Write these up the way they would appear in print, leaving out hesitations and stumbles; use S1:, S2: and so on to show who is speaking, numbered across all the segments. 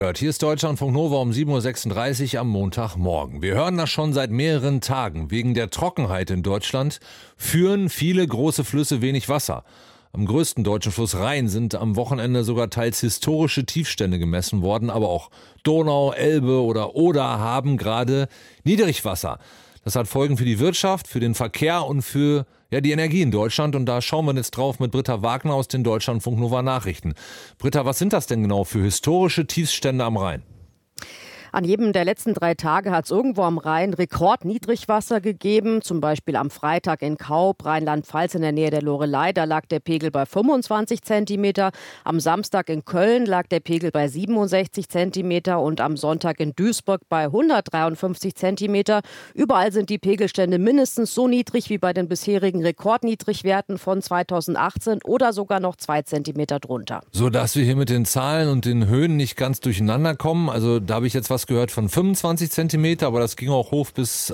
S1: Hier ist Deutschlandfunk Nova um 7.36 Uhr am Montagmorgen. Wir hören das schon seit mehreren Tagen. Wegen der Trockenheit in Deutschland führen viele große Flüsse wenig Wasser. Am größten deutschen Fluss Rhein sind am Wochenende sogar teils historische Tiefstände gemessen worden. Aber auch Donau, Elbe oder Oder haben gerade Niedrigwasser. Das hat Folgen für die Wirtschaft, für den Verkehr und für die Energie in Deutschland. Und da schauen wir jetzt drauf mit Britta Wagner aus den Deutschlandfunk Nova Nachrichten. Britta, was sind das denn genau für historische Tiefstände am Rhein?
S2: An jedem der letzten 3 Tage hat es irgendwo am Rhein Rekordniedrigwasser gegeben. Zum Beispiel am Freitag in Kaub, Rheinland-Pfalz in der Nähe der Loreley. Da lag der Pegel bei 25 Zentimeter. Am Samstag in Köln lag der Pegel bei 67 Zentimeter. Und am Sonntag in Duisburg bei 153 Zentimeter. Überall sind die Pegelstände mindestens so niedrig wie bei den bisherigen Rekordniedrigwerten von 2018 oder sogar noch 2 Zentimeter drunter.
S1: So dass wir hier mit den Zahlen und den Höhen nicht ganz durcheinander kommen. Also da habe ich jetzt was gehört von 25 Zentimeter, aber das ging auch hoch bis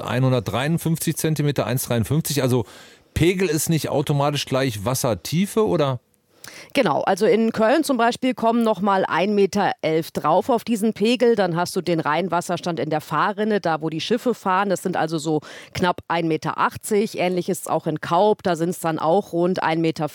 S1: 153 Zentimeter, 1,53. Also Pegel ist nicht automatisch gleich Wassertiefe, oder?
S2: Genau, also in Köln zum Beispiel kommen noch mal 1,11 Meter drauf auf diesen Pegel. Dann hast du den Rheinwasserstand in der Fahrrinne, da wo die Schiffe fahren. Das sind also so knapp 1,80 Meter. Ähnlich ist es auch in Kaub, da sind es dann auch rund 1,50 Meter.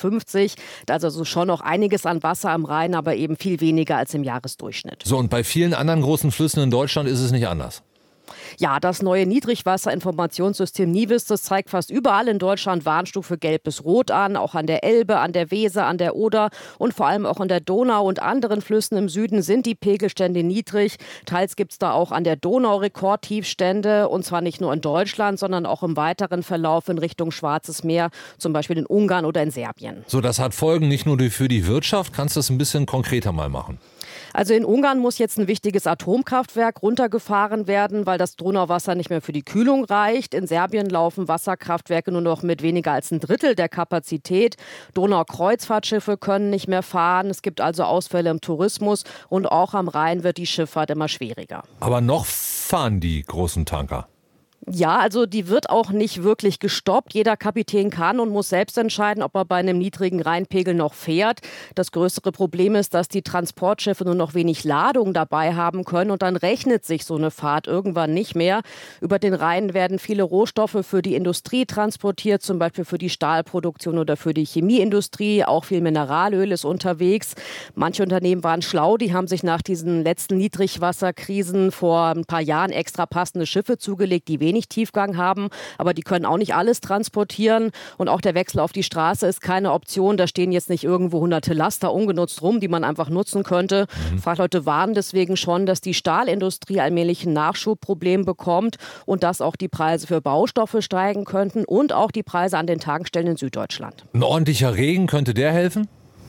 S2: Da ist also schon noch einiges an Wasser am Rhein, aber eben viel weniger als im Jahresdurchschnitt.
S1: So, und bei vielen anderen großen Flüssen in Deutschland ist es nicht anders.
S2: Ja, das neue Niedrigwasserinformationssystem NIWIS, das zeigt fast überall in Deutschland Warnstufe Gelb bis Rot an, auch an der Elbe, an der Weser, an der Oder und vor allem auch an der Donau und anderen Flüssen im Süden sind die Pegelstände niedrig. Teils gibt es da auch an der Donau Rekordtiefstände und zwar nicht nur in Deutschland, sondern auch im weiteren Verlauf in Richtung Schwarzes Meer, zum Beispiel in Ungarn oder in Serbien.
S1: So, das hat Folgen nicht nur für die Wirtschaft. Kannst du das ein bisschen konkreter mal machen?
S2: Also in Ungarn muss jetzt ein wichtiges Atomkraftwerk runtergefahren werden, weil das Donauwasser nicht mehr für die Kühlung reicht. In Serbien laufen Wasserkraftwerke nur noch mit weniger als 1/3 der Kapazität. Donaukreuzfahrtschiffe können nicht mehr fahren. Es gibt also Ausfälle im Tourismus und auch am Rhein wird die Schifffahrt immer schwieriger.
S1: Aber noch fahren die großen Tanker.
S2: Ja, also die wird auch nicht wirklich gestoppt. Jeder Kapitän kann und muss selbst entscheiden, ob er bei einem niedrigen Rheinpegel noch fährt. Das größere Problem ist, dass die Transportschiffe nur noch wenig Ladung dabei haben können und dann rechnet sich so eine Fahrt irgendwann nicht mehr. Über den Rhein werden viele Rohstoffe für die Industrie transportiert, zum Beispiel für die Stahlproduktion oder für die Chemieindustrie. Auch viel Mineralöl ist unterwegs. Manche Unternehmen waren schlau, die haben sich nach diesen letzten Niedrigwasserkrisen vor ein paar Jahren extra passende Schiffe zugelegt, die wenig Tiefgang haben, aber die können auch nicht alles transportieren und auch der Wechsel auf die Straße ist keine Option. Da stehen jetzt nicht irgendwo hunderte Laster ungenutzt rum, die man einfach nutzen könnte. Fachleute warnen deswegen schon, dass die Stahlindustrie allmählich ein Nachschubproblem bekommt und dass auch die Preise für Baustoffe steigen könnten und auch die Preise an den Tankstellen in Süddeutschland.
S1: Ein ordentlicher Regen, könnte der helfen?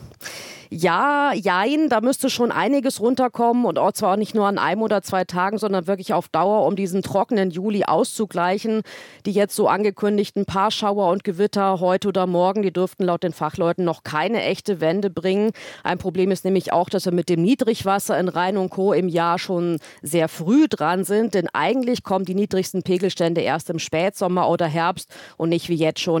S2: Ja, jein, da müsste schon einiges runterkommen und auch zwar nicht nur an 1 oder 2 Tagen, sondern wirklich auf Dauer, um diesen trockenen Juli auszugleichen. Die jetzt so angekündigten Paarschauer und Gewitter heute oder morgen, die dürften laut den Fachleuten noch keine echte Wende bringen. Ein Problem ist nämlich auch, dass wir mit dem Niedrigwasser in Rhein und Co. im Jahr schon sehr früh dran sind, denn eigentlich kommen die niedrigsten Pegelstände erst im Spätsommer oder Herbst und nicht wie jetzt schon